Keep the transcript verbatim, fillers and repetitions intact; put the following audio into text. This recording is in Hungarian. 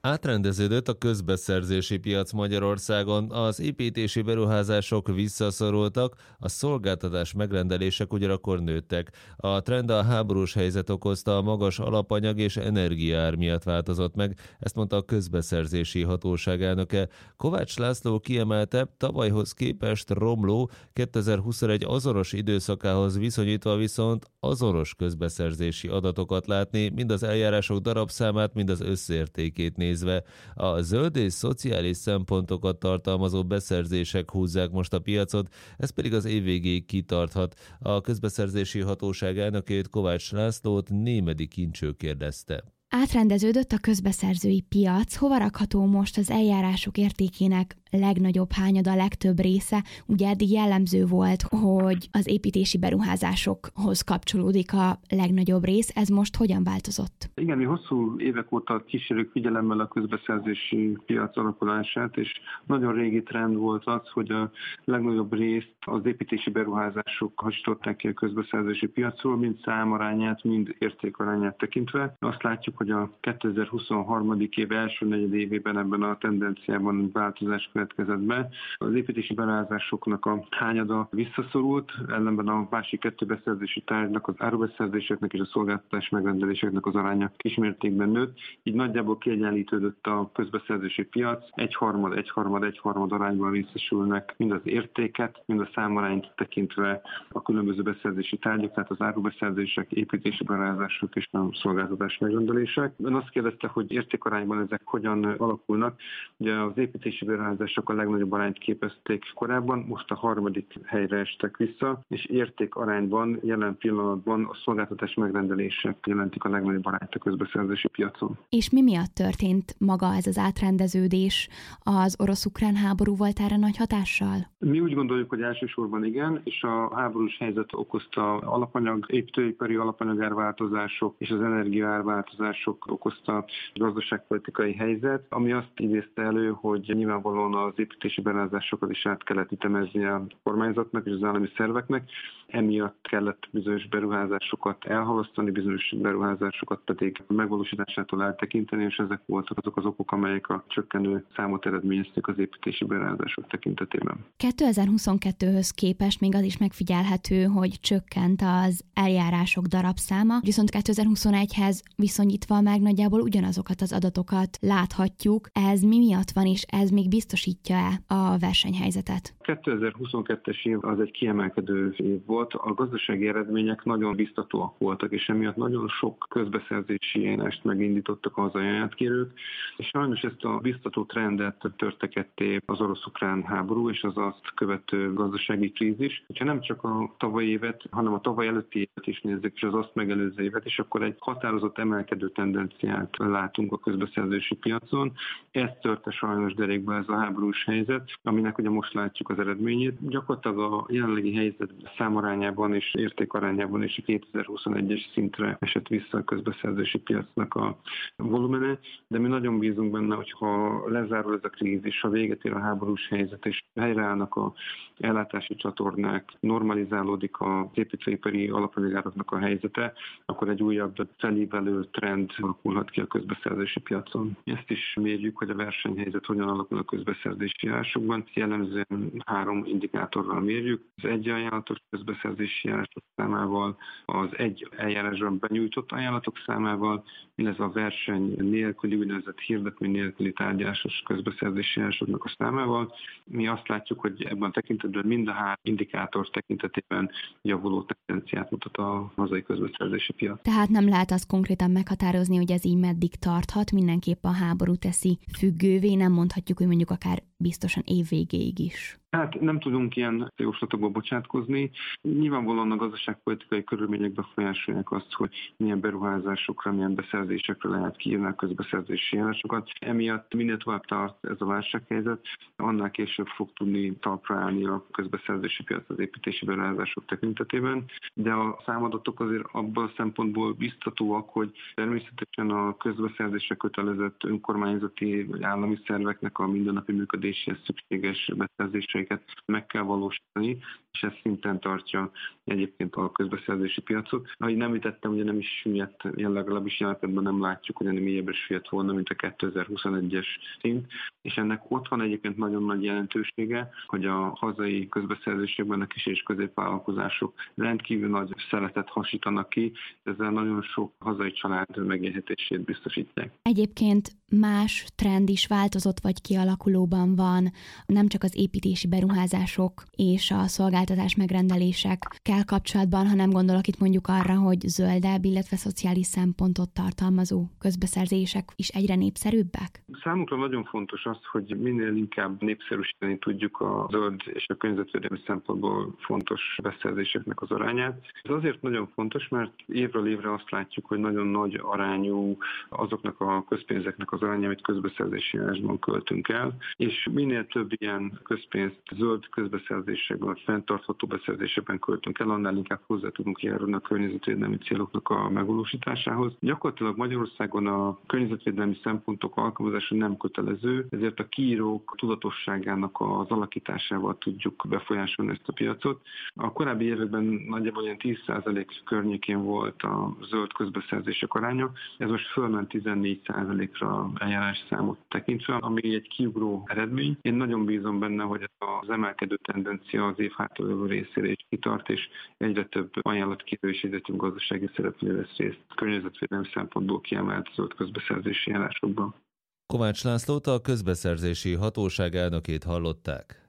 Átrendeződött a közbeszerzési piac Magyarországon, az építési beruházások visszaszorultak, a szolgáltatás megrendelések ugyanakkor nőttek. A trend a háborús helyzet okozta, a magas alapanyag és energiaár miatt változott meg, ezt mondta a közbeszerzési hatóság elnöke. Kovács László kiemelte, tavalyhoz képest romló, kétezer-huszonegy azonos időszakához viszonyítva viszont azonos közbeszerzési adatokat látni, mind az eljárások darabszámát, mind az összértékét nézve. A zöld és szociális szempontokat tartalmazó beszerzések húzzák most a piacot, ez pedig az év végéig kitarthat. A közbeszerzési hatóság elnökét, Kovács Lászlót Némedy Kincső kérdezte. Átrendeződött a közbeszerzői piac, hova rakható most az eljárások értékének legnagyobb hányada, a legtöbb része? Ugye eddig jellemző volt, hogy az építési beruházásokhoz kapcsolódik a legnagyobb rész, ez most hogyan változott? Igen, mi hosszú évek óta kísérjük figyelemmel a közbeszerzési piac alakulását, és nagyon régi trend volt az, hogy a legnagyobb részt az építési beruházások hasították ki a közbeszerzési piacról, mind számarányát, mind értékarányát tekintve. Azt látjuk, hogy a kétezer-huszonhárom. év első negyedévében ebben a tendenciában változás következett be. Az építési beruházásoknak a hányada visszaszorult, ellenben a másik kettő beszerzési tárgynak, az árubeszerzéseknek és a szolgáltatás megrendeléseknek az aránya kismértékben nőtt, így nagyjából kiegyenlítődött a közbeszerzési piac, egyharmad, egyharmad, egyharmad arányban részesülnek mind az értéket, mind a számarányt tekintve a különböző beszerzési tárgyak, tehát az árubeszerzések, építési beruházások és a szolgáltatás megrendelések. Ön azt kérdezte, hogy értékarányban ezek hogyan alakulnak. Ugye az építési beruházások a legnagyobb arányt képezték korábban, most a harmadik helyre estek vissza, és értékarányban jelen pillanatban a szolgáltatás megrendelések jelentik a legnagyobb arányt a közbeszerzési piacon. És mi miatt történt maga ez az átrendeződés? Az orosz-ukrán háború volt erre nagy hatással? Mi úgy gondoljuk, hogy elsősorban igen, és a háborús helyzet okozta alapanyag, építőipari alapanyagárváltozások és az energiaárváltozások okozta gazdaságpolitikai helyzet, ami azt idézte elő, hogy nyilvánvalóan az építési beruházásokat is át kellett ütemezni a kormányzatnak és az állami szerveknek, emiatt kellett bizonyos beruházásokat elhalasztani, bizonyos beruházásokat pedig megvalósításától eltekinteni, és ezek voltak azok az okok, amelyek a csökkenő számot eredményezték az építési beruházások tekintetében. kétezer-huszonkettőhöz képest még az is megfigyelhető, hogy csökkent az eljárások darabszáma, viszont kétezer-huszonegyhez viszonyítva meg nagyjából ugyanazokat az adatokat láthatjuk. Ez mi miatt van, és ez még biztosítja-e a versenyhelyzetet? kétezer-huszonkettes év az egy kiemelkedő év volt. A gazdasági eredmények nagyon biztatóak voltak, és emiatt nagyon sok közbeszerzési eljárást megindítottak az ajánlatkérők, és sajnos ezt a biztató trendet törte ketté az orosz-ukrán háború és az azt követő gazdasági krízis. Ha nem csak a tavalyi évet, hanem a tavaly előtti évet is nézzük, és az azt megelőző évet, és akkor egy határozott emelkedő tendenciát látunk a közbeszerzési piacon. Ez törte sajnos derékba ez a háborús helyzet, aminek ugye most látjuk az eredményét. Gyakorlatilag a jelenlegi helyzet számarányában és értékarányában és a kétezer-huszonegyes szintre esett vissza a közbeszerzési piacnak a volumene, de mi nagyon bízunk benne, hogy ha lezárul ez a krízis, ha véget ér a háborús helyzet és helyreállnak a ellátási csatornák, normalizálódik az építőipari alapanyagáraknak a helyzete, akkor egy újabb felívelő trend alakulhat ki a közbeszerzési piacon. Ezt is mérjük, hogy a versenyhelyzet hogyan alakul a közbeszerzési járásokban. Jellemzően három indikátorral mérjük. Az egy ajánlatos közbeszerzési járások számával, az egy eljárásban benyújtott ajánlatok számával, illetve a verseny nélküli, úgynevezett hirdetmény nélküli tárgyalásos közbeszerzési járásoknak a számával. Mi azt látjuk, hogy ebben a tekintetben mind a három indikátor tekintetében javuló tendenciát mutat a hazai közbeszerzési piac. Tehát nem lehet azt konkrétan meghatározni, hogy ez így meddig tarthat, mindenképp a háború teszi függővé, nem mondhatjuk, hogy mondjuk akár biztosan év végéig is. Hát nem tudunk ilyen jóslatokba bocsátkozni. Nyilvánvalóan a gazdaságpolitikai körülmények befolyásolják azt, hogy milyen beruházásokra, milyen beszerzésekre lehet kiírni a közbeszerzési járásokat. Emiatt minél tovább tart ez a válsághelyzet, annál később fog tudni talpra állni a közbeszerzési piac az építési beruházások tekintetében. De a számadatok azért abban a szempontból biztatóak, hogy természetesen a közbeszerzésre kötelezett önkormányzati vagy állami szerveknek a mindennapi működés megrendeléséhez szükséges beszerzéseket meg kell valósítani, és ez szinten tartja egyébként a közbeszerzési piacot. Ahogy nem említettem, ugye nem is süllyedt, legalábbis jelenetben nem látjuk, hogy nem mélyebbre süllyedt volna, mint a kétezer-huszonegyes szint, és ennek ott van egyébként nagyon nagy jelentősége, hogy a hazai közbeszerzésekben a kis és középvállalkozások rendkívül nagy szeletet hasítanak ki, ezzel nagyon sok hazai család megélhetését biztosítják. Egyébként más trend is változott vagy kialakulóban van, nem csak az építési beruházások és a szolgáltatás megrendelésekkel kapcsolatban, hanem gondolok itt mondjuk arra, hogy zöldebb, illetve szociális szempontot tartalmazó közbeszerzések is egyre népszerűbbek? Számunkra nagyon fontos az, hogy minél inkább népszerűsíteni tudjuk a zöld és a környezetvédelmi szempontból fontos beszerzéseknek az arányát. Ez azért nagyon fontos, mert évről évre azt látjuk, hogy nagyon nagy arányú azoknak a közpénzeknek az aránya, amit közbeszerzési eljárásban költünk el, és minél több ilyen közpénzt zöld közbeszerzésekben, vagy fenntartható beszerzésekben költünk el, annál inkább hozzá tudunk járulni a környezetvédelmi céloknak a megvalósításához. Gyakorlatilag Magyarországon a környezetvédelmi szempontok alkalmazása nem kötelező, ezért a kiírók tudatosságának az alakításával tudjuk befolyásolni ezt a piacot. A korábbi években nagyjából ilyen tíz százalék környékén volt a zöld közbeszerzések aránya, ez most fölment tizennégy százalékra eljárás számot tekintve, ami egy kiugró eredmény. Én nagyon bízom benne, hogy ez az emelkedő tendencia az év hátralévő részére is kitart, és egyre több ajánlatkérő és egyre több gazdasági szereplő vesz részt környezetvédelmi szempontból kiemelt zöld közbeszerzési eljárásokban. Kovács Lászlót, a közbeszerzési hatóság elnökét hallották.